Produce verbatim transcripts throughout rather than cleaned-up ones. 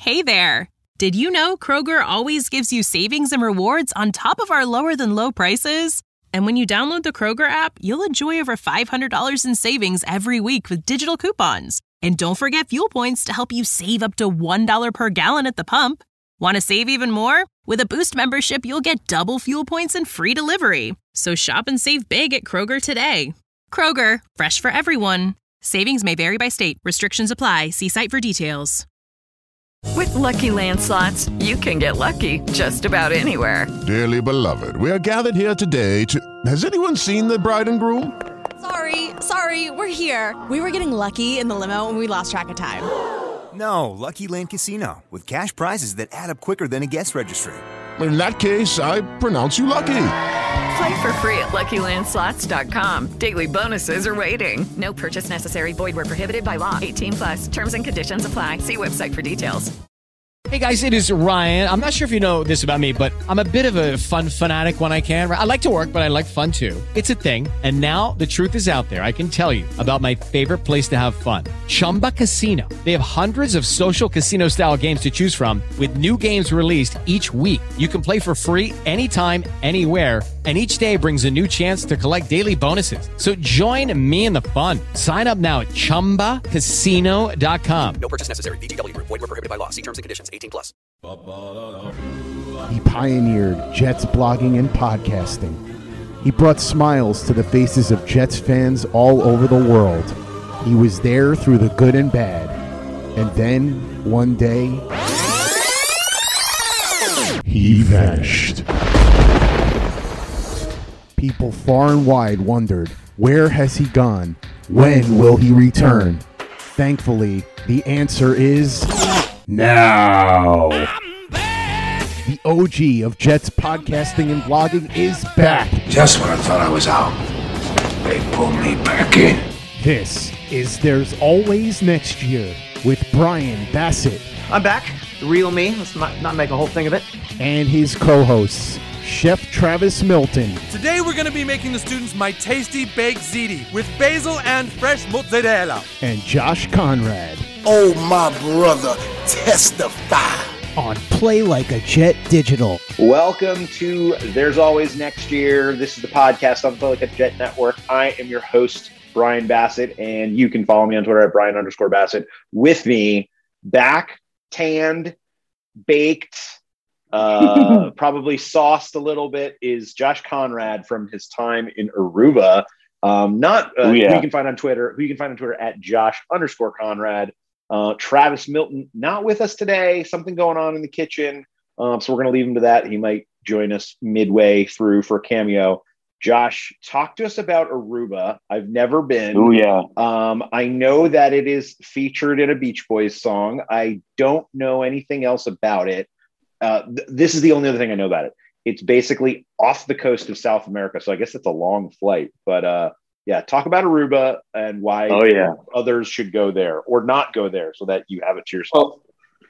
Hey there! Did you know Kroger always gives you savings and rewards on top of our lower-than-low prices? And when you download the Kroger app, you'll enjoy over five hundred dollars in savings every week with digital coupons. And don't forget fuel points to help you save up to one dollar per gallon at the pump. Want to save even more? With a Boost membership, you'll get double fuel points and free delivery. So shop and save big at Kroger today. Kroger, fresh for everyone. Savings may vary by state. Restrictions apply. See site for details. With Lucky Land Slots, you can get lucky just about anywhere. Dearly beloved, we are gathered here today to... Has anyone seen the bride and groom? Sorry, sorry, we're here. We were getting lucky in the limo and we lost track of time. No, Lucky Land Casino, with cash prizes that add up quicker than a guest registry. In that case, I pronounce you lucky. Play for free at Lucky Land Slots dot com. Daily bonuses are waiting. No purchase necessary. Void where prohibited by law. eighteen plus. Terms and conditions apply. See website for details. Hey guys, it is Ryan. I'm not sure if you know this about me, but I'm a bit of a fun fanatic when I can. I like to work, but I like fun too. It's a thing. And now the truth is out there. I can tell you about my favorite place to have fun. Chumba Casino. They have hundreds of social casino style games to choose from with new games released each week. You can play for free anytime, anywhere. And each day brings a new chance to collect daily bonuses. So join me in the fun. Sign up now at chumba casino dot com. No purchase necessary. V G W Group. Void where prohibited by law. See terms and conditions. eighteen plus. He pioneered Jets blogging and podcasting. He brought smiles to the faces of Jets fans all over the world. He was there through the good and bad. And then, one day, he vanished. People far and wide wondered, where has he gone? When will he return? Thankfully, the answer is now. The O G of Jets podcasting and blogging is back. Just when I thought I was out, they pulled me back in. This is There's Always Next Year with Brian Bassett. I'm back. The real me. Let's not, not make a whole thing of it. And his co-hosts, Chef Travis Milton. Today we're going to be making the students my tasty baked ziti with basil and fresh mozzarella. And Josh Conrad. Oh, my brother, testify. On Play Like a Jet Digital. Welcome to There's Always Next Year. This is the podcast on the Play Like a Jet Network. I am your host, Brian Bassett, and you can follow me on Twitter at Brian underscore Bassett. With me, back, tanned, baked, uh, probably sauced a little bit, is Josh Conrad from his time in Aruba. Um, not uh, yeah. who you can find on Twitter, who you can find on Twitter at Josh underscore Conrad. Uh, Travis Milton, not with us today. Something going on in the kitchen. Um, so we're going to leave him to that. He might join us midway through for a cameo. Josh, talk to us about Aruba. I've never been. Oh, yeah. Um, I know that it is featured in a Beach Boys song. I don't know anything else about it. Uh, th- this is the only other thing I know about it. It's basically off the coast of South America. So I guess it's a long flight. But uh, yeah, talk about Aruba and why oh, yeah. others should go there or not go there so that you have it to yourself. Well,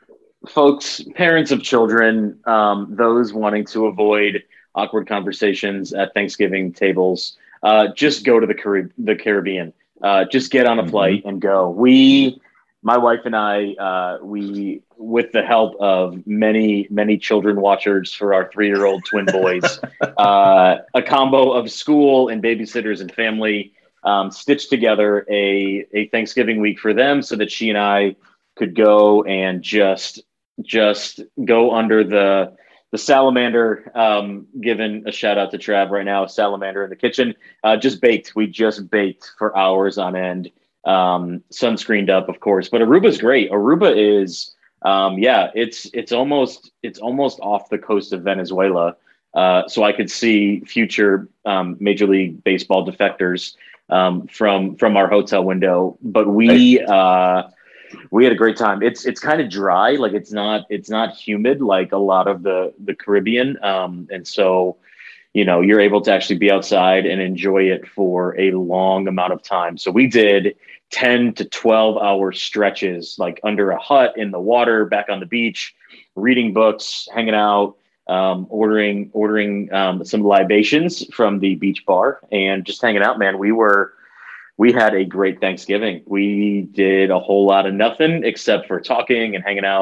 folks, parents of children, um, those wanting to avoid awkward conversations at Thanksgiving tables, uh, just go to the, Carib- the Caribbean. Uh, just get on a flight mm-hmm. and go. We, my wife and I, uh, we, with the help of many, many children watchers for our three-year-old twin boys, uh, a combo of school and babysitters and family, um, stitched together a, a Thanksgiving week for them so that she and I could go and just, just go under the, the salamander, um, giving a shout out to Trav right now, salamander in the kitchen, uh, just baked. We just baked for hours on end, um, sunscreened up, of course, but Aruba's great. Aruba is, um, yeah, it's, it's almost, it's almost off the coast of Venezuela. Uh, so I could see future, um, Major League Baseball defectors, um, from, from our hotel window, but we, uh, we had a great time. It's it's kind of dry, like it's not it's not humid like a lot of the the Caribbean, um, and so you know you're able to actually be outside and enjoy it for a long amount of time. So we did ten to twelve hour stretches, like under a hut in the water, back on the beach, reading books, hanging out, um, ordering ordering um, some libations from the beach bar, and just hanging out. Man, we were. We had a great Thanksgiving. We did a whole lot of nothing except for talking and hanging out.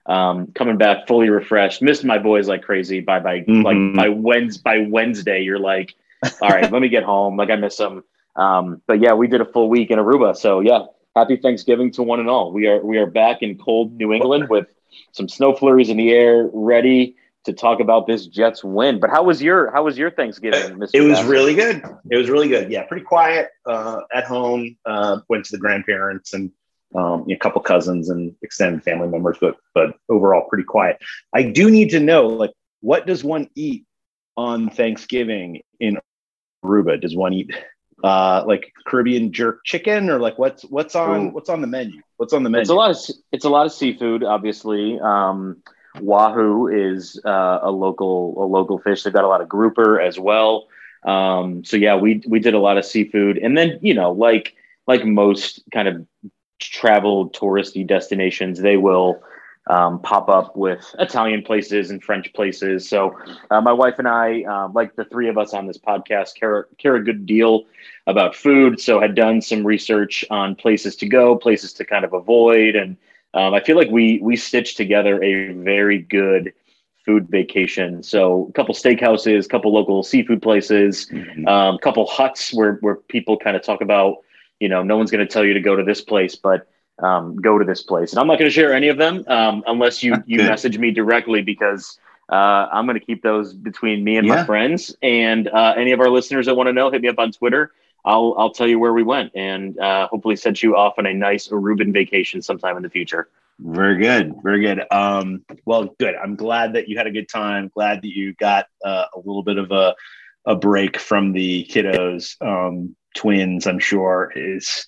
Um, coming back fully refreshed, missed my boys like crazy. By by mm-hmm. like by Wednesday, by Wednesday, you're like, all right, let me get home. Like I miss them. Um, but yeah, we did a full week in Aruba. So yeah, happy Thanksgiving to one and all. We are we are back in cold New England with some snow flurries in the air, ready to talk about this Jets win. But how was your how was your Thanksgiving, Mister It was Bassett? really good. It was really good. Yeah, pretty quiet uh, at home. Uh, went to the grandparents and um, a couple cousins and extended family members, but but overall pretty quiet. I do need to know, like, what does one eat on Thanksgiving in Aruba? Does one eat uh, like Caribbean jerk chicken, or like what's what's on Ooh. what's on the menu? What's on the menu? It's a lot of it's a lot of seafood, obviously. Um, Wahoo is uh, a local a local fish. They've got a lot of grouper as well. Um, so yeah, we we did a lot of seafood, and then you know, like like most kind of travel touristy destinations, they will um, pop up with Italian places and French places. So uh, my wife and I, uh, like the three of us on this podcast, care, care a good deal about food. So had done some research on places to go, places to kind of avoid. And um, I feel like we, we stitched together a very good food vacation. So a couple steakhouses, a couple local seafood places, mm-hmm. um, a couple huts where, where people kind of talk about, you know, no one's going to tell you to go to this place, but um, go to this place. And I'm not going to share any of them um, unless you, you message me directly, because uh, I'm going to keep those between me and yeah. my friends. And uh, any of our listeners that want to know, hit me up on Twitter. I'll I'll tell you where we went, and uh, hopefully set you off on a nice Aruban vacation sometime in the future. Very good. Very good. Um, well, good. I'm glad that you had a good time. Glad that you got uh, a little bit of a, a break from the kiddos. Um, twins, I'm sure, is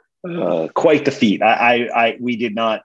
uh, quite the feat. I, I, I, we did not,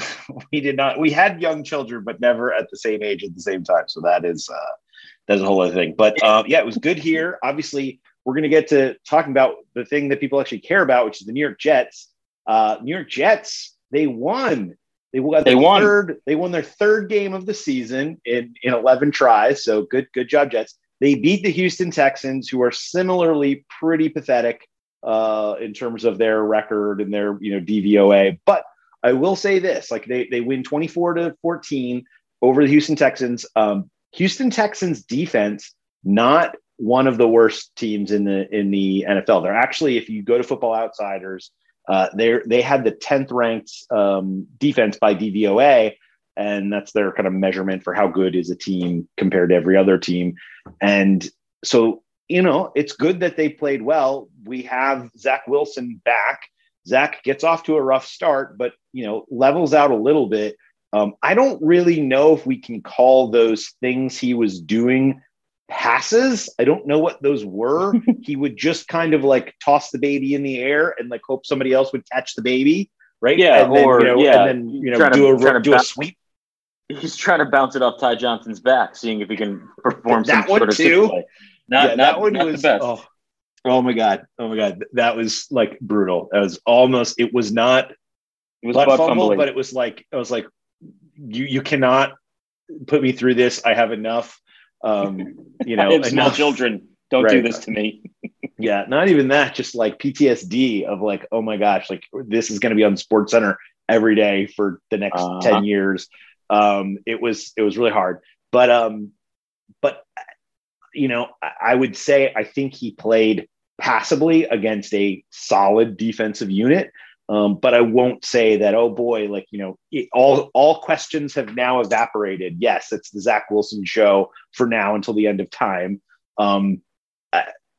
we did not, we had young children, but never at the same age at the same time. So that is, uh, that's a whole other thing. But uh, yeah, it was good here. Obviously, we're going to get to talking about the thing that people actually care about, which is the New York Jets. Uh, New York Jets, they won. They won. They won. Third, they won their third game of the season in, in eleven tries. So good, good job, Jets. They beat the Houston Texans, who are similarly pretty pathetic uh, in terms of their record and their, you know, D V O A. But I will say this: like they they win twenty-four to fourteen over the Houston Texans. Um, Houston Texans defense, not one of the worst teams in the in the N F L. They're actually, if you go to Football Outsiders, uh, they they had the tenth ranked um, defense by D V O A. And that's their kind of measurement for how good is a team compared to every other team. And so, you know, it's good that they played well. We have Zach Wilson back. Zach gets off to a rough start, but, you know, levels out a little bit. Um, I don't really know if we can call those things he was doing passes. I don't know what those were. He would just kind of like toss the baby in the air and like hope somebody else would catch the baby. Right. Yeah. And then, or, you know, yeah. and then, you know, do to, a, do a sweep. He's trying to bounce it off Ty Johnson's back, seeing if he can perform that some one sort of too. Play. Not, yeah, not, that one not was the best. Oh, oh my god, oh my god, that was like brutal. That was almost. It was not. It was butt butt fumble, fumbling. But it was like I was like, you you cannot put me through this. I have enough. Um, you know, I have small enough. children. Don't right. do this to me. Yeah, not even that. Just like P T S D of like, oh my gosh, like this is going to be on Sports Center every day for the next uh-huh. ten years. Um, it was it was really hard, but um, but you know, I, I would say I think he played passably against a solid defensive unit. Um, but I won't say that, oh boy, like, you know, it, all all questions have now evaporated. Yes, it's the Zach Wilson show for now until the end of time. Um, uh,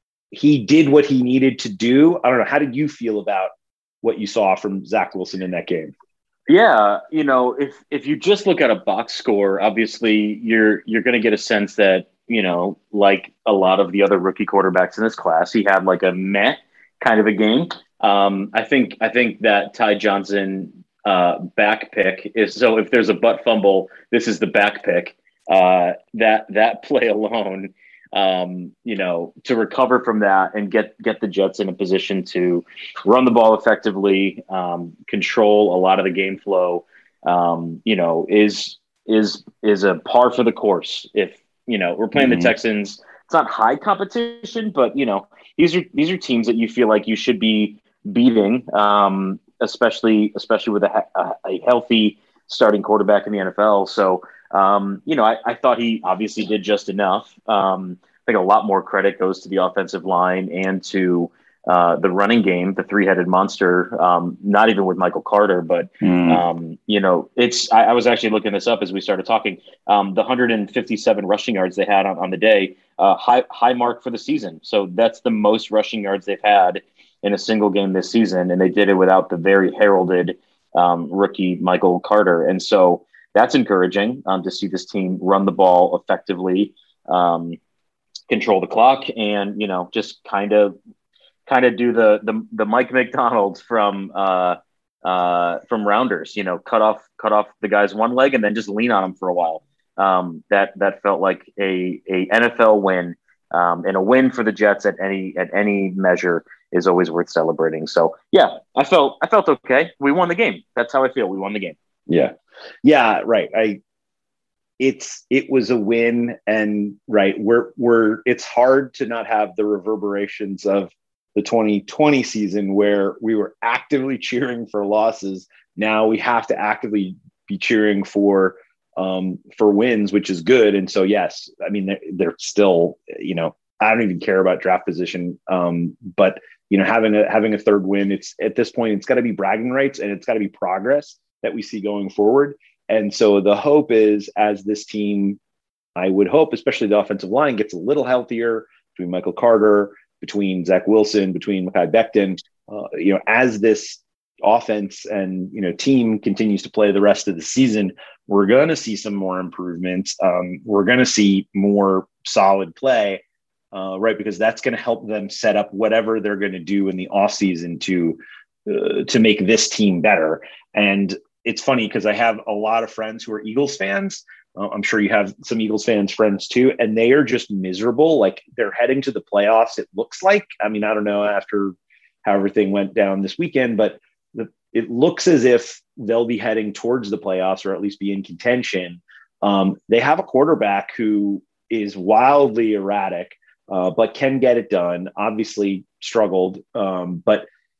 he did what he needed to do. I don't know. How did you feel about what you saw from Zach Wilson in that game? Yeah, you know, if if you just look at a box score, obviously you're you're going to get a sense that, you know, like a lot of the other rookie quarterbacks in this class, he had like a meh kind of a game. Um, I think I think that Ty Johnson uh, back pick is, so if there's a butt fumble, this is the back pick. Uh, that that play alone, um, you know, to recover from that and get get the Jets in a position to run the ball effectively, um, control a lot of the game flow, um, you know, is is is a par for the course. If, you know, we're playing mm-hmm. the Texans, it's not high competition, but, you know, these are these are teams that you feel like you should be beating, um, especially especially with a, a, a healthy starting quarterback in the N F L. So, um, you know, I, I thought he obviously did just enough. Um, I think a lot more credit goes to the offensive line and to uh, the running game, the three-headed monster, um, not even with Michael Carter, but, mm. um, you know, it's, I, I was actually looking this up as we started talking, um, the one hundred fifty-seven rushing yards they had on, on the day, uh, high, high mark for the season. So that's the most rushing yards they've had in a single game this season. And they did it without the very heralded um, rookie Michael Carter. And so that's encouraging um, to see this team run the ball effectively, um, control the clock, and, you know, just kind of, kind of do the, the, the Mike McDonald from, uh, uh, from Rounders, you know, cut off, cut off the guy's one leg and then just lean on him for a while. Um, that, that felt like a, a N F L win, um, and a win for the Jets at any, at any measure is always worth celebrating. So yeah, I felt, I felt okay. We won the game. That's how I feel. We won the game. Yeah. Yeah. Right. I, it's, it was a win, and right. We're, we're, it's hard to not have the reverberations of the twenty twenty season where we were actively cheering for losses. Now we have to actively be cheering for, um, for wins, which is good. And so, yes, I mean, they're, they're still, you know, I don't even care about draft position. Um, but you know, having a, having a third win, it's at this point, it's gotta be bragging rights, and it's gotta be progress that we see going forward. And so the hope is, as this team, I would hope, especially the offensive line gets a little healthier between Michael Carter, between Zach Wilson, between Mekhi Becton, uh, you know, as this offense and, you know, team continues to play the rest of the season, we're going to see some more improvements. Um, we're going to see more solid play, uh, right? Because that's going to help them set up whatever they're going to do in the offseason to, uh, to make this team better. And it's funny because I have a lot of friends who are Eagles fans. Uh, I'm sure you have some Eagles fans friends too, and they are just miserable. Like, they're heading to the playoffs, it looks like. I mean, I don't know after how everything went down this weekend, but the, it looks as if they'll be heading towards the playoffs, or at least be in contention. Um, they have a quarterback who is wildly erratic, uh, but can get it done. Obviously struggled, um, but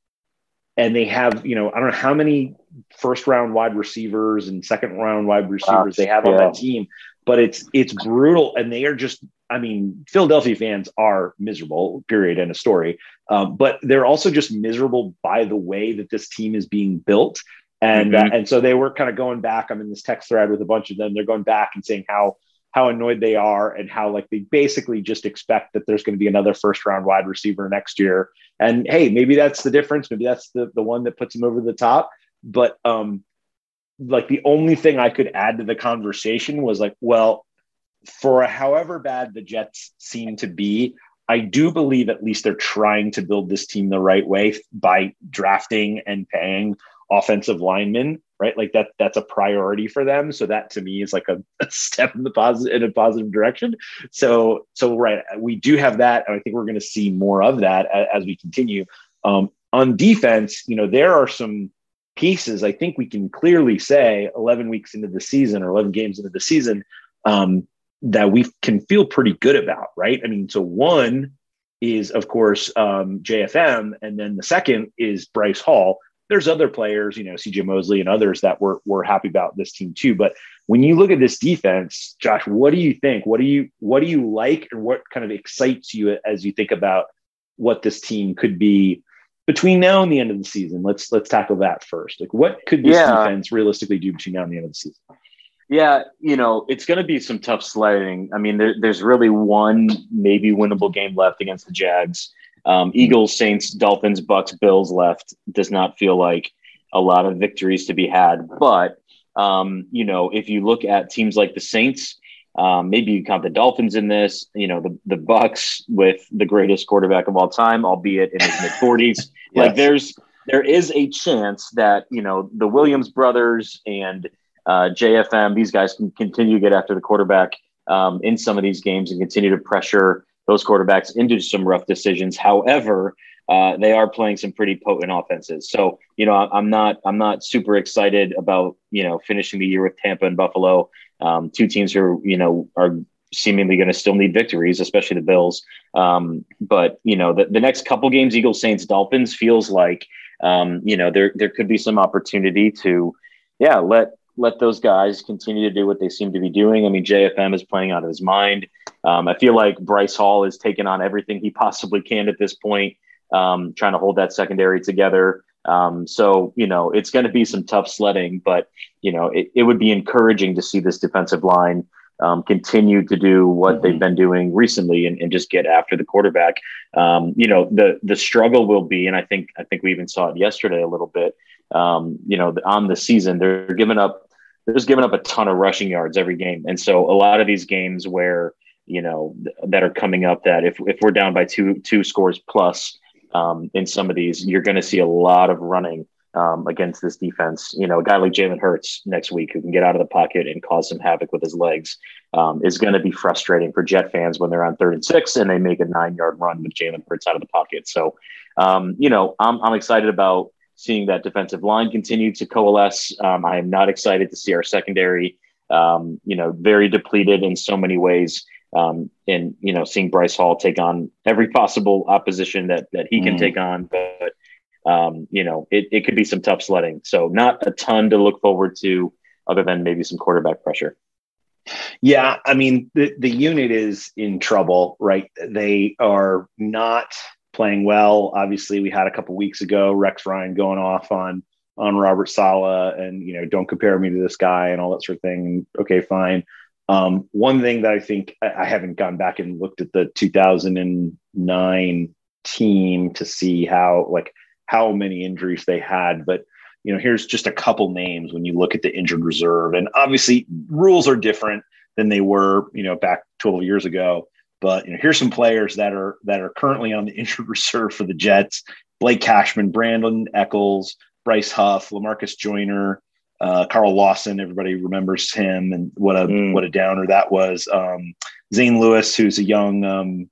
and they have, you know, I don't know how many first round wide receivers and second round wide receivers they have on yeah. that team, but it's, it's brutal. And they are just, I mean, Philadelphia fans are miserable, period, end of story. Um, but they're also just miserable by the way that this team is being built. And, mm-hmm. uh, and so they were kind of going back. I'm in this text thread with a bunch of them. They're going back and saying how, how annoyed they are, and how, like, they basically just expect that there's going to be another first round wide receiver next year. And hey, maybe that's the difference. Maybe that's the, the one that puts them over the top. But um, like, the only thing I could add to the conversation was like, well, for however bad the Jets seem to be, I do believe at least they're trying to build this team the right way by drafting and paying offensive linemen, right? Like that, that's a priority for them. So that to me is like a, a step in the positive, in a positive direction. So, so, right. We do have that. And I think we're going to see more of that as, as we continue. Um, on defense, you know, there are some pieces I think we can clearly say eleven weeks into the season, or eleven games into the season, um, that we can feel pretty good about, right? I mean, so one is, of course, um, J F M. And then the second is Bryce Hall. There's other players, you know, C J Mosley and others that we're, we're happy about this team too. But when you look at this defense, Josh, what do you think? What do you, what do you like, and what kind of excites you as you think about what this team could be between now and the end of the season? Let's, let's tackle that first. Like, what could this yeah. defense realistically do between now and the end of the season? Yeah, you know, it's going to be some tough sledding. I mean, there, there's really one maybe winnable game left against the Jags. Um, Eagles, Saints, Dolphins, Bucks, Bills left. Does not feel like a lot of victories to be had. But, um, you know, if you look at teams like the Saints, um, maybe you count the Dolphins in this, you know, the, the Bucks with the greatest quarterback of all time, albeit in his mid forties. yes. Like there's, there is a chance that, you know, the Williams brothers and uh, J F M, these guys can continue to get after the quarterback um, in some of these games and continue to pressure those quarterbacks into some rough decisions. However, uh, they are playing some pretty potent offenses. So, you know, I'm not, I'm not super excited about, you know, finishing the year with Tampa and Buffalo, um, two teams who, you know, are seemingly going to still need victories, especially the Bills. Um, but, you know, the, the next couple games, Eagles, Saints, Dolphins feels like, um, you know, there, there could be some opportunity to, yeah, let, let those guys continue to do what they seem to be doing. I mean, J F M is playing out of his mind. Um, I feel like Bryce Hall is taking on everything he possibly can at this point, um, trying to hold that secondary together. Um, so, you know, it's going to be some tough sledding, but, you know, it, it would be encouraging to see this defensive line um, continue to do what mm-hmm. they've been doing recently and, and just get after the quarterback. Um, you know, the the struggle will be, and I think I think we even saw it yesterday a little bit, um, you know, on the season, they're giving up, they're just giving up a ton of rushing yards every game. And so a lot of these games where, you know, th- that are coming up that if, if we're down by two, two scores plus, Um, in some of these, you're going to see a lot of running um, against this defense. You know, a guy like Jalen Hurts next week who can get out of the pocket and cause some havoc with his legs um, is going to be frustrating for Jet fans when they're on third and six and they make a nine-yard run with Jalen Hurts out of the pocket. So, um, you know, I'm, I'm excited about seeing that defensive line continue to coalesce. Um, I am not excited to see our secondary, um, you know, very depleted in so many ways. Um, and, you know, seeing Bryce Hall take on every possible opposition that, that he can mm. take on, but, um, you know, it, it could be some tough sledding. So not a ton to look forward to other than maybe some quarterback pressure. Yeah. I mean, the, the unit is in trouble, right? They are not playing well. Obviously we had a couple weeks ago, Rex Ryan going off on, on Robert Saleh and, you know, don't compare me to this guy and all that sort of thing. Okay, fine. Um, one thing that I think I, I haven't gone back and looked at the two thousand nine team to see how, like how many injuries they had, but you know, here's just a couple names when you look at the injured reserve, and obviously rules are different than they were, you know, back twelve years ago, but you know, here's some players that are, that are currently on the injured reserve for the Jets: Blake Cashman, Brandon Eccles, Bryce Huff, LaMarcus Joyner, Uh, Carl Lawson, everybody remembers him, and what a mm. what a downer that was. Um, Zane Lewis, who's a young um,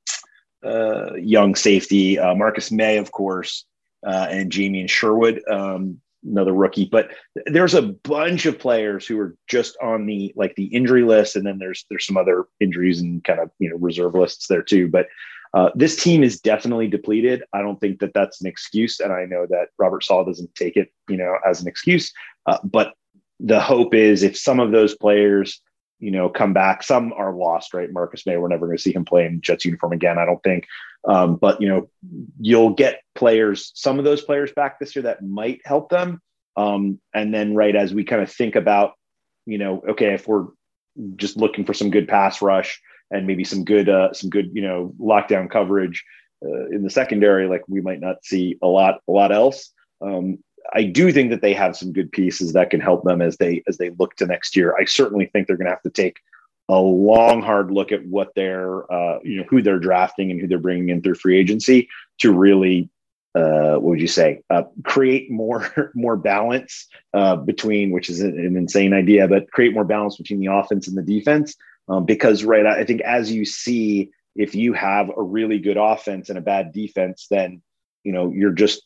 uh, young safety. Uh, Marcus May, of course, uh, and Jamie Sherwood, um, another rookie. But there's a bunch of players who are just on the like the injury list, and then there's there's some other injuries and kind of you know reserve lists there too. But uh, this team is definitely depleted. I don't think that that's an excuse, and I know that Robert Saleh doesn't take it you know as an excuse. Uh, but the hope is if some of those players, you know, come back, some are lost, right? Marcus May, we're never going to see him play in Jets uniform again, I don't think. Um, but, you know, you'll get players, some of those players back this year that might help them. Um, and then, right, as we kind of think about, you know, okay, if we're just looking for some good pass rush and maybe some good, uh, some good, you know, lockdown coverage uh, in the secondary, like we might not see a lot, a lot else. Um, I do think that they have some good pieces that can help them as they as they look to next year. I certainly think they're going to have to take a long, hard look at what they're, uh, you know, who they're drafting and who they're bringing in through free agency to really, uh, what would you say, uh, create more more balance uh, between, which is an, an insane idea, but create more balance between the offense and the defense. Um, because, right, I think as you see, if you have a really good offense and a bad defense, then, you know, you're just,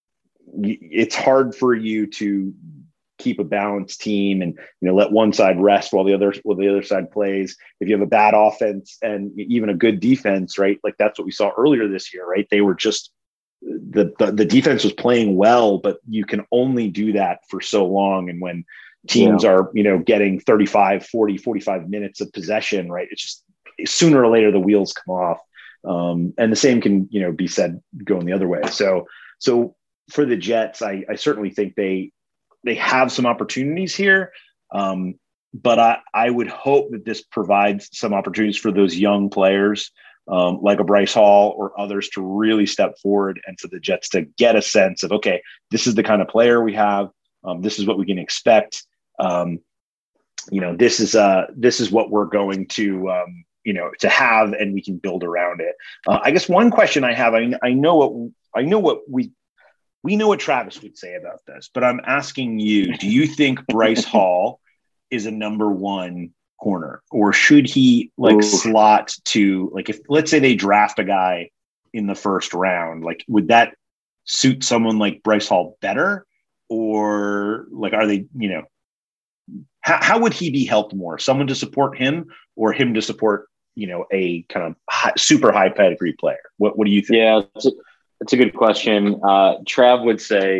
it's hard for you to keep a balanced team and, you know, let one side rest while the other, while the other side plays. If you have a bad offense and even a good defense, right? Like that's what we saw earlier this year, right? They were just, the, the, the defense was playing well, but you can only do that for so long. And when teams yeah. are, you know, getting thirty-five, forty, forty-five minutes of possession, right? It's just sooner or later the wheels come off. Um, and the same can, you know, be said going the other way. So, so, for the Jets, I, I certainly think they they have some opportunities here, um, but I, I would hope that this provides some opportunities for those young players um, like a Bryce Hall or others to really step forward, and for the Jets to get a sense of, okay, this is the kind of player we have. Um, this is what we can expect. Um, you know, this is uh, this is what we're going to um, you know to have, and we can build around it. Uh, I guess one question I have, I, I know what I know what we. We know what Travis would say about this, but I'm asking you, do you think Bryce Hall is a number one corner, or should he like Ooh. slot to, like, if let's say they draft a guy in the first round, like would that suit someone like Bryce Hall better? Or like, are they, you know, how, how would he be helped more? Someone to support him or him to support, you know, a kind of high, super high pedigree player? What, what do you think? Yeah, it's a- That's a good question. Uh, Trav would say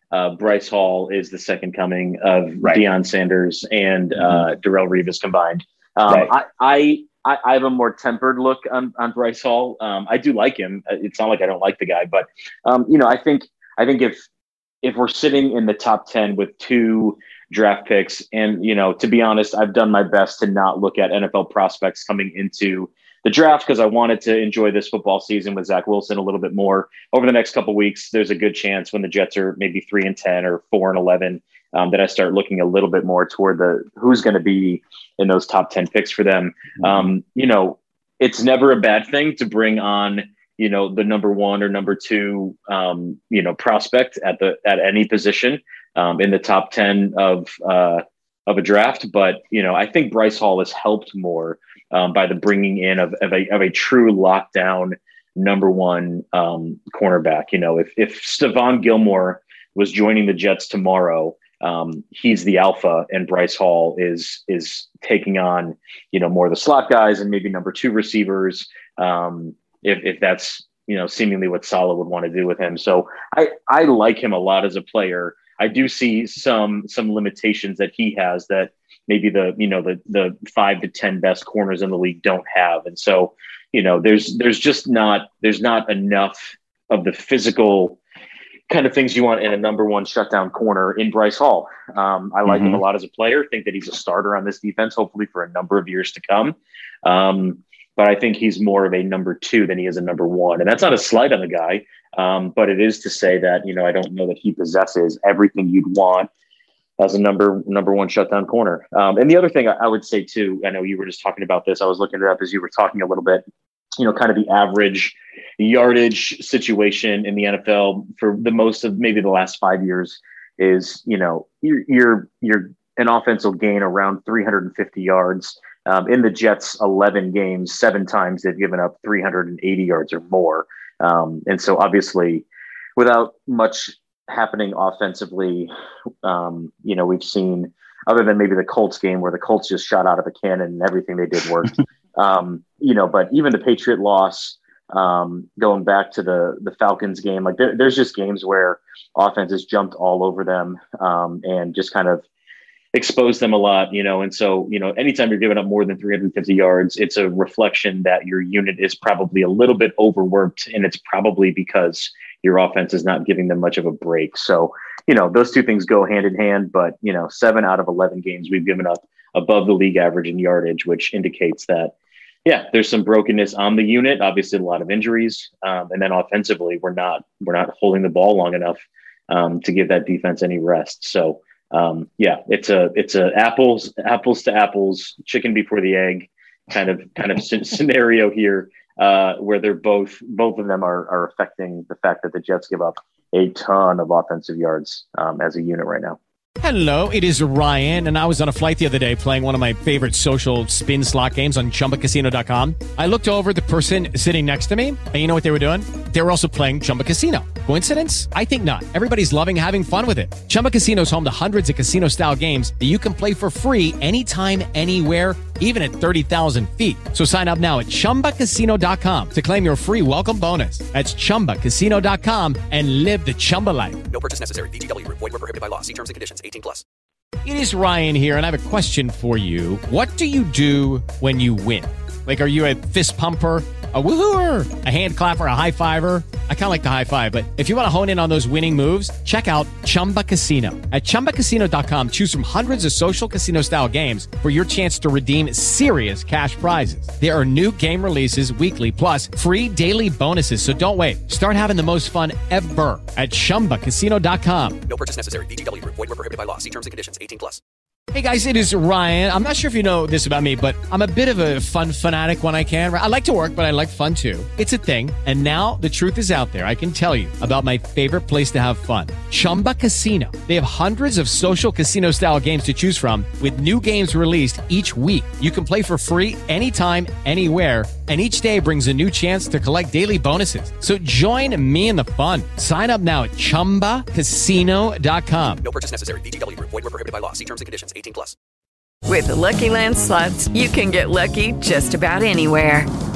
uh, Bryce Hall is the second coming of right. Deion Sanders and mm-hmm. uh, Darrelle Revis combined. Um, right. I, I I, I have a more tempered look on, on Bryce Hall. Um, I do like him. It's not like I don't like the guy, but um, you know, I think I think if if we're sitting in the top ten with two draft picks, and you know, to be honest, I've done my best to not look at N F L prospects coming into the draft because I wanted to enjoy this football season with Zach Wilson a little bit more. Over the next couple of weeks, there's a good chance when the Jets are maybe three and ten or four and eleven. Um, that I start looking a little bit more toward the who's going to be in those top ten picks for them. Mm-hmm. Um, you know, it's never a bad thing to bring on, you know, the number one or number two, um, you know, prospect at the at any position um, in the top ten of uh, of a draft. But you know, I think Bryce Hall has helped more um, by the bringing in of, of a of a true lockdown number one um, cornerback. You know, if if Stephon Gilmore was joining the Jets tomorrow, Um, he's the alpha, and Bryce Hall is is taking on, you know, more of the slot guys and maybe number two receivers. Um, if if that's, you know, seemingly what Saleh would want to do with him. So I I like him a lot as a player. I do see some some limitations that he has that maybe the you know the the five to ten best corners in the league don't have. And so, you know, there's there's just not there's not enough of the physical kind of things you want in a number one shutdown corner in Bryce Hall. Um, I like mm-hmm. him a lot as a player. Think that he's a starter on this defense, hopefully for a number of years to come. Um, but I think he's more of a number two than he is a number one. And that's not a slight on the guy. Um, but it is to say that, you know, I don't know that he possesses everything you'd want as a number, number one shutdown corner. Um, and the other thing I, I would say too, I know you were just talking about this. I was looking it up as you were talking a little bit, you know, kind of the average yardage situation in the N F L for the most of maybe the last five years is, you know, you're, you're, you're an offense will gain around three hundred fifty yards. Um, in the Jets' eleven games, seven times they've given up three hundred eighty yards or more. Um, and so obviously without much happening offensively, um, you know, we've seen, other than maybe the Colts game where the Colts just shot out of a cannon and everything they did worked. um, you know, but even the Patriot loss, um, going back to the, the Falcons game, like there, there's just games where offenses jumped all over them um, and just kind of exposed them a lot, you know. And so, you know, anytime you're giving up more than three hundred fifty yards, it's a reflection that your unit is probably a little bit overworked, and it's probably because your offense is not giving them much of a break. So, you know, those two things go hand in hand, but, you know, seven out of eleven games we've given up above the league average in yardage, which indicates that, yeah, there's some brokenness on the unit, obviously a lot of injuries. Um, and then offensively, we're not, we're not holding the ball long enough um, to give that defense any rest. So, Um, yeah, it's a it's a apples apples to apples, chicken before the egg kind of kind of scenario here, uh, where they're both both of them are are affecting the fact that the Jets give up a ton of offensive yards um, as a unit right now. Hello, it is Ryan, and I was on a flight the other day playing one of my favorite social spin slot games on Chumba Casino dot com. I looked over at the person sitting next to me, and you know what they were doing? They were also playing Chumba Casino. Coincidence? I think not. Everybody's loving having fun with it. Chumba Casino is home to hundreds of casino-style games that you can play for free anytime, anywhere, even at thirty thousand feet. So sign up now at Chumba Casino dot com to claim your free welcome bonus. That's Chumba Casino dot com and live the Chumba life. No purchase necessary. V G W. Void where prohibited by law. See terms and conditions. eighteen plus. It is Ryan here, and I have a question for you. What do you do when you win? Like, are you a fist pumper, a woohooer, a hand clapper, a high fiver? I kind of like the high five, but if you want to hone in on those winning moves, check out Chumba Casino. At Chumba Casino dot com, choose from hundreds of social casino-style games for your chance to redeem serious cash prizes. There are new game releases weekly, plus free daily bonuses, so don't wait. Start having the most fun ever at Chumba Casino dot com. No purchase necessary. V G W. Void where prohibited by law. See terms and conditions. eighteen plus. Hey guys, it is Ryan. I'm not sure if you know this about me, but I'm a bit of a fun fanatic when I can. I like to work, but I like fun too. It's a thing. And now the truth is out there. I can tell you about my favorite place to have fun. Chumba Casino. They have hundreds of social casino style games to choose from with new games released each week. You can play for free anytime, anywhere. And each day brings a new chance to collect daily bonuses. So join me in the fun. Sign up now at Chumba Casino dot com. No purchase necessary. V G W. Void where prohibited by law. See terms and conditions. eighteen plus. With the Lucky Land Slots, you can get lucky just about anywhere.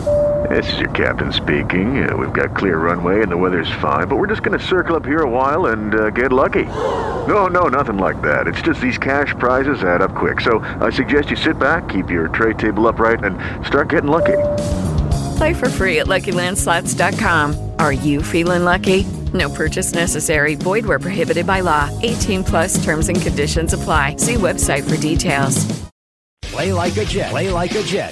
This is your captain speaking. Uh, we've got clear runway and the weather's fine, but we're just going to circle up here a while and uh, get lucky. No, no, nothing like that. It's just these cash prizes add up quick. So I suggest you sit back, keep your tray table upright, and start getting lucky. Play for free at Lucky Land Slots dot com. Are you feeling lucky? No purchase necessary. Void where prohibited by law. eighteen plus terms and conditions apply. See website for details. Play like a Jet. Play like a Jet.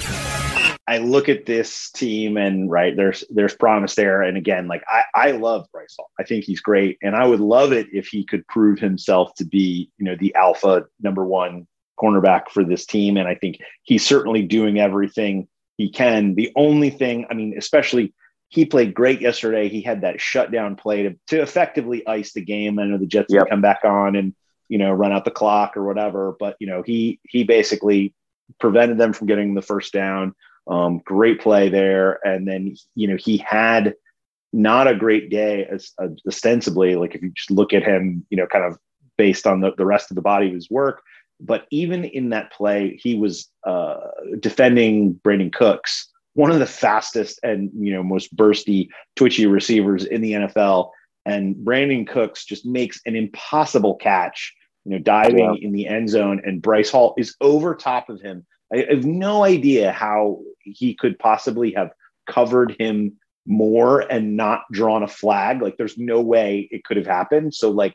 I look at this team and right there's there's promise there. And again, like I, I love Bryce Hall. I think he's great. And I would love it if he could prove himself to be, you know, the alpha number one cornerback for this team. And I think he's certainly doing everything he can. The only thing, I mean, especially he played great yesterday. He had that shutdown play to, to effectively ice the game. I know the Jets yep. would come back on and, you know, run out the clock or whatever, but you know, he, he basically prevented them from getting the first down. Um, great play there. And then, you know, he had not a great day as uh, ostensibly, like if you just look at him, you know, kind of based on the, the rest of the body of his work. But even in that play, he was uh, defending Brandon Cooks, one of the fastest and, you know, most bursty, twitchy receivers in the N F L. And Brandon Cooks just makes an impossible catch, you know, diving yeah. in the end zone. And Bryce Hall is over top of him. I have no idea how he could possibly have covered him more and not drawn a flag. Like there's no way it could have happened. So like,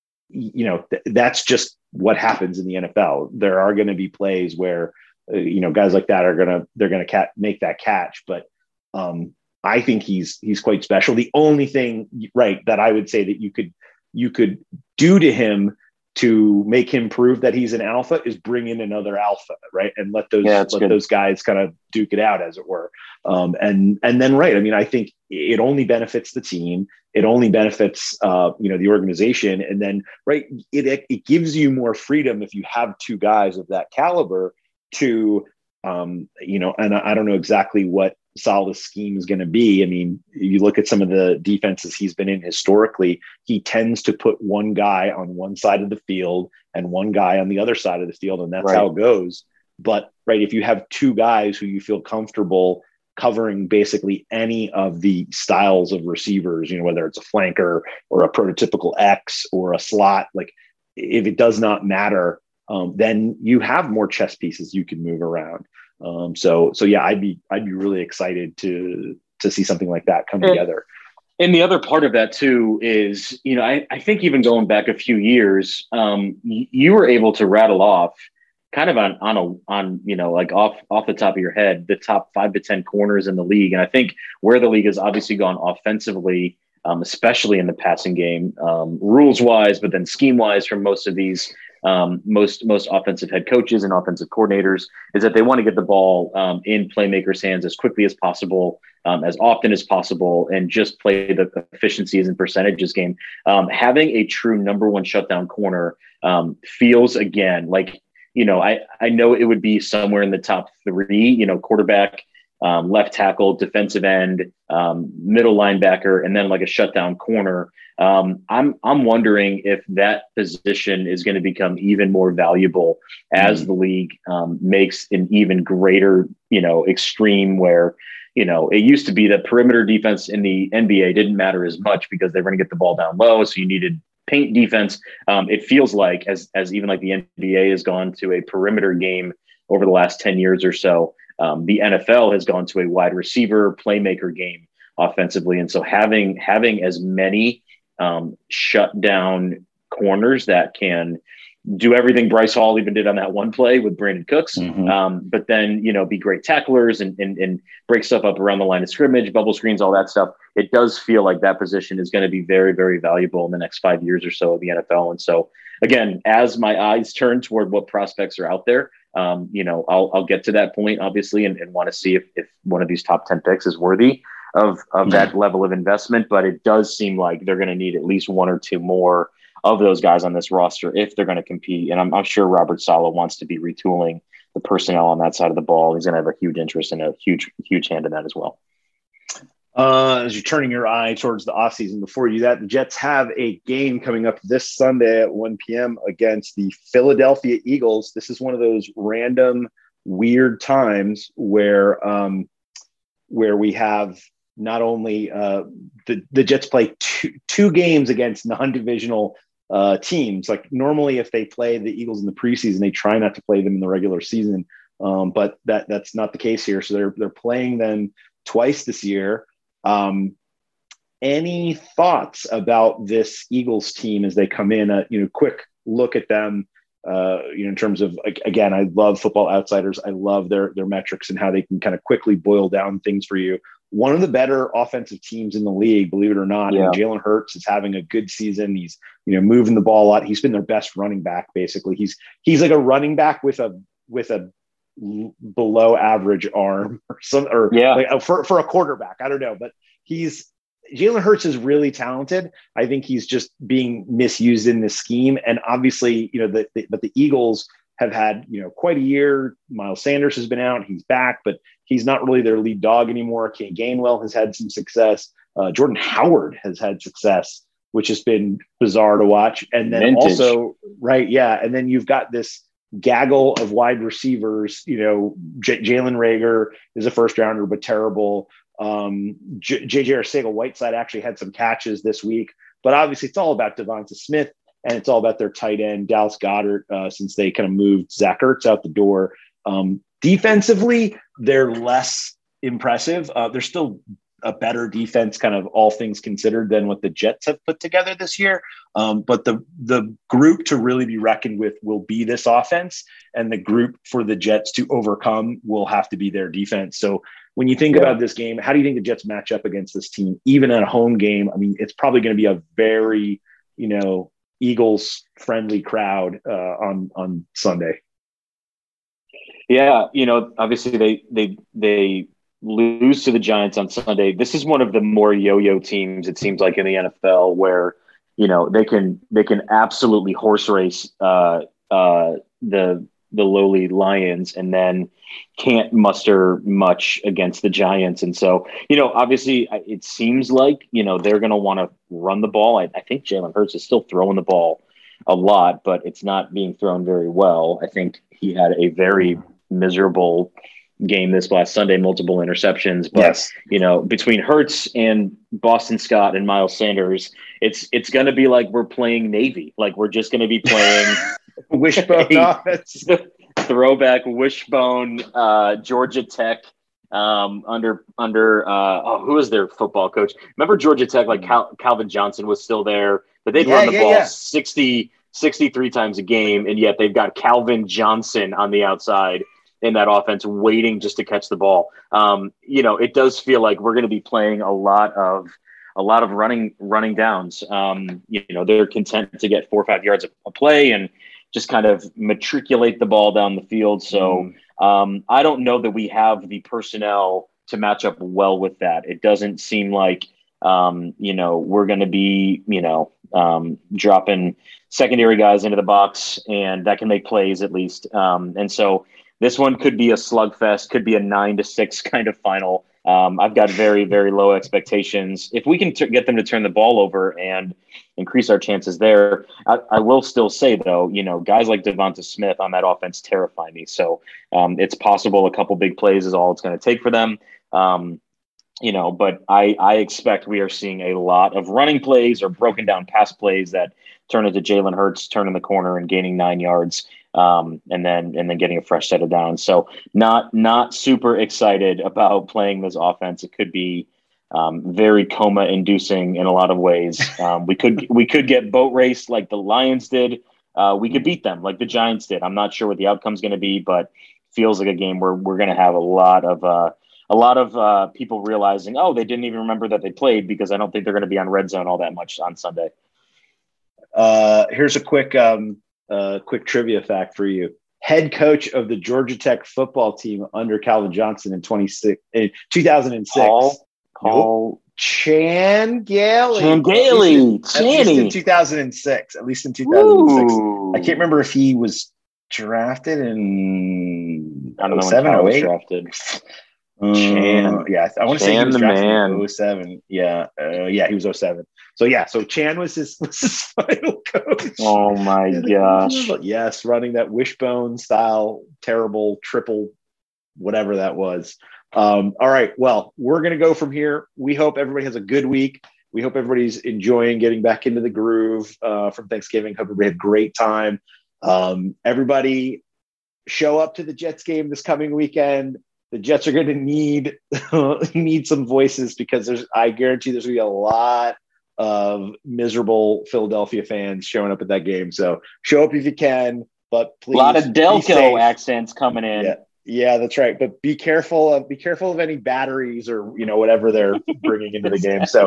you know, th- that's just what happens in the N F L. There are going to be plays where, uh, you know, guys like that are going to, they're going to cat- make that catch. But um, I think he's, he's quite special. The only thing, right, that I would say that you could, you could do to him to make him prove that he's an alpha is bring in another alpha, right? And let those, yeah, let good. those guys kind of duke it out, as it were. Um, and, and then, right. I mean, I think it only benefits the team. It only benefits, uh, you know, the organization. And then, right. It, it gives you more freedom if you have two guys of that caliber to, um, you know, and I, I don't know exactly what Saleh's scheme is going to be. I mean, you look at some of the defenses he's been in historically, he tends to put one guy on one side of the field and one guy on the other side of the field. And that's right. how it goes. But right, if you have two guys who you feel comfortable covering basically any of the styles of receivers, you know, whether it's a flanker or a prototypical X or a slot, like if it does not matter, um, then you have more chess pieces you can move around. Um, so, so yeah, I'd be, I'd be really excited to, to see something like that come and, together. And the other part of that too is, you know, I, I think even going back a few years, um, y- you were able to rattle off kind of on, on a, on, you know, like off, off the top of your head, the top five to ten corners in the league. And I think where the league has obviously gone offensively, um, especially in the passing game, um, rules wise, but then scheme wise for most of these, Um, most most offensive head coaches and offensive coordinators is that they want to get the ball um, in playmakers' hands as quickly as possible, um, as often as possible, and just play the efficiencies and percentages game. Um, having a true number one shutdown corner um, feels, again, like, you know, I, I know it would be somewhere in the top three, you know, quarterback, um, left tackle, defensive end, um, middle linebacker, and then like a shutdown corner. Um, I'm I'm wondering if that position is going to become even more valuable as mm-hmm. the league um, makes an even greater, you know, extreme where, you know, it used to be that perimeter defense in the N B A didn't matter as much because they were going to get the ball down low. So you needed paint defense. Um, it feels like as as even like the N B A has gone to a perimeter game over the last ten years or so, um, the N F L has gone to a wide receiver playmaker game offensively. And so having having as many um, shut down corners that can do everything Bryce Hall even did on that one play with Brandon Cooks, mm-hmm. um, but then, you know, be great tacklers and, and, and break stuff up around the line of scrimmage, bubble screens, all that stuff. It does feel like that position is going to be very, very valuable in the next five years or so of the N F L. And so, again, as my eyes turn toward what prospects are out there, um, you know, I'll, I'll get to that point, obviously, and, and want to see if, if one of these top ten picks is worthy of, of that level of investment. But it does seem like they're going to need at least one or two more of those guys on this roster if they're going to compete. And I'm, I'm sure Robert Saleh wants to be retooling the personnel on that side of the ball. He's going to have a huge interest and a huge, huge hand in that as well. Uh, as you're turning your eye towards the offseason, before you do that, the Jets have a game coming up this Sunday at one p.m. against the Philadelphia Eagles. This is one of those random, weird times where um, where we have not only uh, the, the Jets play two, two games against non-divisional uh, teams. Like normally if they play the Eagles in the preseason, they try not to play them in the regular season. Um, but that that's not the case here. So they're, they're playing them twice this year. Um, any thoughts about this Eagles team as they come in? A you know, quick look at them. Uh, you know, in terms of, again, I love Football Outsiders. I love their their metrics and how they can kind of quickly boil down things for you. One of the better offensive teams in the league, believe it or not. Yeah. And Jalen Hurts is having a good season. He's, you know, moving the ball a lot. He's been their best running back, basically. He's he's like a running back with a with a below average arm or some or yeah. like, for for a quarterback. I don't know, but he's Jalen Hurts is really talented. I think he's just being misused in this scheme. And obviously, you know, the, the but the Eagles have had, you know, quite a year. Miles Sanders has been out. He's back, but he's not really their lead dog anymore. Kane Gainwell has had some success. Uh, Jordan Howard has had success, which has been bizarre to watch. And then Vintage. also, right, yeah. And then you've got this gaggle of wide receivers. You know, J- Jalen Reagor is a first rounder, but terrible. Um, J J Arcega-Whiteside actually had some catches this week, but obviously it's all about Devonta Smith and it's all about their tight end, Dallas Goedert, uh, since they kind of moved Zach Ertz out the door. Um, defensively, they're less impressive. Uh, they're still a better defense, kind of all things considered, than what the Jets have put together this year. Um, but the the group to really be reckoned with will be this offense, and the group for the Jets to overcome will have to be their defense. So when you think yeah. about this game, how do you think the Jets match up against this team, even at a home game? I mean, it's probably going to be a very, you know, Eagles friendly crowd uh, on on Sunday. Yeah, you know, obviously they they they lose to the Giants on Sunday. This is one of the more yo-yo teams, it seems like, in the N F L, where, you know, they can they can absolutely horse race uh, uh, the the lowly Lions and then can't muster much against the Giants. And so, you know, obviously it seems like, you know, they're going to want to run the ball. I, I think Jalen Hurts is still throwing the ball a lot, but it's not being thrown very well. I think he had a very miserable game this last Sunday, multiple interceptions, but yes. you know, between Hurts and Boston Scott and Miles Sanders, it's, it's going to be like we're playing Navy. Like we're just going to be playing wishbone offense. Throwback wishbone, uh, Georgia Tech, um, under, under, uh, oh, who was their football coach? Remember Georgia Tech, like Cal- Calvin Johnson was still there, but they'd yeah, run the yeah, ball yeah. sixty, sixty-three times a game. And yet they've got Calvin Johnson on the outside in that offense waiting just to catch the ball. Um, you know, it does feel like we're going to be playing a lot of, a lot of running, running downs. Um, you know, they're content to get four or five yards a, a play and just kind of matriculate the ball down the field. So mm. um, I don't know that we have the personnel to match up well with that. It doesn't seem like, um, you know, we're going to be, you know, um, dropping secondary guys into the box, and that can make plays at least. Um, and so this one could be a slugfest, could be a nine to six kind of final. Um, I've got very, very low expectations. If we can t- get them to turn the ball over and increase our chances there, I, I will still say, though, you know, guys like Devonta Smith on that offense terrify me. So um, it's possible a couple big plays is all it's going to take for them. Um, you know, but I, I expect we are seeing a lot of running plays or broken down pass plays that turn into Jalen Hurts turning the corner and gaining nine yards. Um, and then and then getting a fresh set of downs. So not not super excited about playing this offense. It could be um, very coma inducing in a lot of ways. Um, we could we could get boat raced like the Lions did. Uh, we could beat them like the Giants did. I'm not sure what the outcome's going to be, but feels like a game where we're going to have a lot of uh, a lot of uh, people realizing, oh, they didn't even remember that they played, because I don't think they're going to be on Red Zone all that much on Sunday. Uh, here's a quick. Um... Uh, quick trivia fact for you. Head coach of the Georgia Tech football team under Calvin Johnson in twenty-six in two thousand six. Paul, Paul nope. Chan Gailey. Chan Gailey. At, at least in two thousand six. At least in two thousand six. Ooh. I can't remember if he was drafted in I don't know oh seven, when oh eight. Drafted. Chan. Uh, yeah, I want to say he was the drafted man. in oh seven. Yeah, uh, yeah, he was oh seven. So yeah, so Chan was his was his final coach. Oh my gosh! Yes, running that wishbone style, terrible triple whatever that was. Um, all right. Well, we're going to go from here. We hope everybody has a good week. We hope everybody's enjoying getting back into the groove uh, from Thanksgiving. Hope everybody had a great time. Um, everybody show up to the Jets game this coming weekend. The Jets are going to need need some voices because there's, I guarantee there's going to be a lot of miserable Philadelphia fans showing up at that game. So show up if you can, but please. A lot of Delco accents coming in. Yeah, yeah, that's right. But be careful of be careful of any batteries or you know whatever they're bringing into the game. So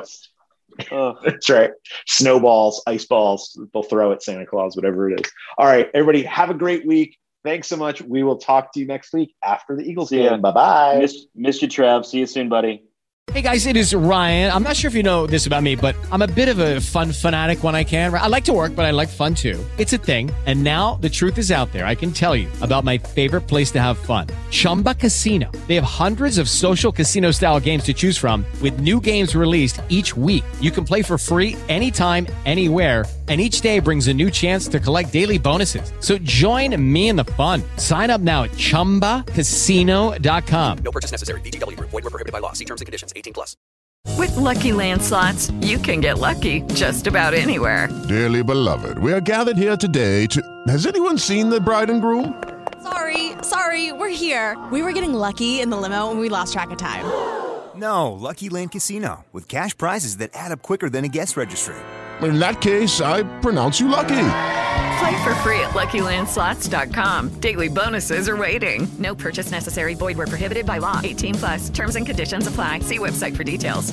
oh. That's right. Snowballs, ice balls, they'll throw at Santa Claus, whatever it is. All right, everybody, have a great week. Thanks so much. We will talk to you next week after the Eagles See game. ya. Bye-bye. Miss, miss you, Trav. See you soon, buddy. Hey guys, it is Ryan. I'm not sure if you know this about me, but I'm a bit of a fun fanatic when I can. I like to work, but I like fun too. It's a thing. And now the truth is out there. I can tell you about my favorite place to have fun. Chumba Casino. They have hundreds of social casino style games to choose from with new games released each week. You can play for free anytime, anywhere. And each day brings a new chance to collect daily bonuses. So join me in the fun. Sign up now at chumba casino dot com. No purchase necessary. V G W Group. Void where prohibited by law. See terms and conditions. eighteen plus. With Lucky Land Slots, you can get lucky just about anywhere. Dearly beloved, we are gathered here today to... Has anyone seen the bride and groom? Sorry, sorry, we're here. We were getting lucky in the limo and we lost track of time. No, Lucky Land Casino, with cash prizes that add up quicker than a guest registry. In that case, I pronounce you lucky. Play for free at lucky land slots dot com. Daily bonuses are waiting. No purchase necessary. Void where prohibited by law. eighteen plus. Terms and conditions apply. See website for details.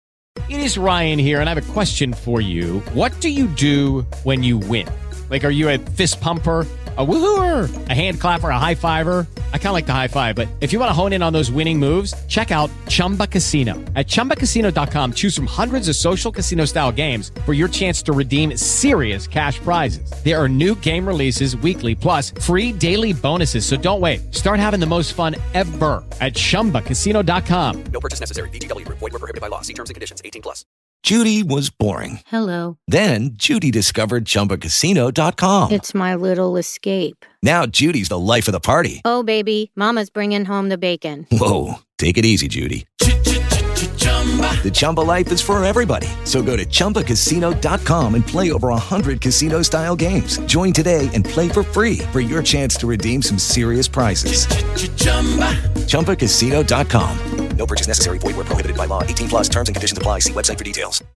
It is Ryan here, and I have a question for you. What do you do when you win? Like, are you a fist pumper, a woohooer, a hand clapper, a high fiver? I kind of like the high five, but if you want to hone in on those winning moves, check out Chumba Casino. At chumba casino dot com, choose from hundreds of social casino style games for your chance to redeem serious cash prizes. There are new game releases weekly, plus free daily bonuses. So don't wait. Start having the most fun ever at chumba casino dot com. No purchase necessary. V G W Group. Void where prohibited by law. See terms and conditions. eighteen plus. Judy was boring. Hello. Then Judy discovered chumba casino dot com. It's my little escape. Now Judy's the life of the party. Oh, baby, mama's bringing home the bacon. Whoa, take it easy, Judy. The Chumba life is for everybody. So go to chumba casino dot com and play over one hundred casino-style games. Join today and play for free for your chance to redeem some serious prizes. chumba casino dot com. No purchase necessary. Void where prohibited by law. eighteen plus terms and conditions apply. See website for details.